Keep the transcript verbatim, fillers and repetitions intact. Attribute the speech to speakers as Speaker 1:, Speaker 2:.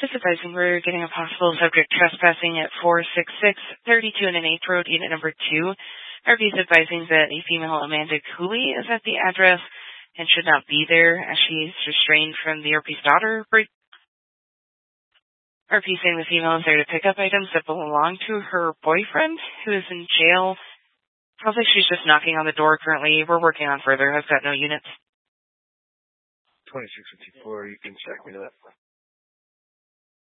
Speaker 1: Just advising we're getting a possible subject trespassing at four sixty-six thirty-two and an eighth Road, unit number two. R V is advising that a female Amanda Cooley is at the address and should not be there as she is restrained from the R P's daughter. R P saying the female is there to pick up items that belong to her boyfriend who is in jail. Sounds like she's just knocking on the door currently. We're working on further. I've got no units.
Speaker 2: twenty-six fifty-four, you can check me to that.